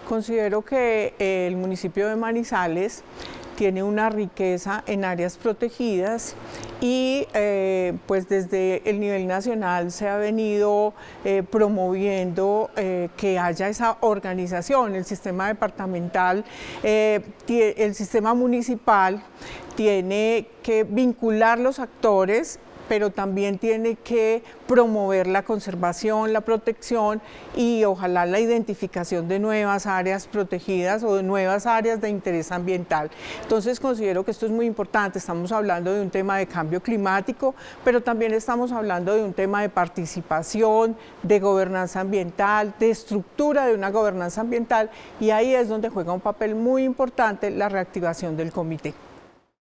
Considero que el municipio de Manizales tiene una riqueza en áreas protegidas y pues desde el nivel nacional se ha venido promoviendo que haya esa organización. El sistema departamental, el sistema municipal tiene que vincular los actores, pero también tiene que promover la conservación, la protección y ojalá la identificación de nuevas áreas protegidas o de nuevas áreas de interés ambiental. Entonces considero que esto es muy importante. Estamos hablando de un tema de cambio climático, pero también estamos hablando de un tema de participación, de gobernanza ambiental, de estructura de una gobernanza ambiental, y ahí es donde juega un papel muy importante la reactivación del comité.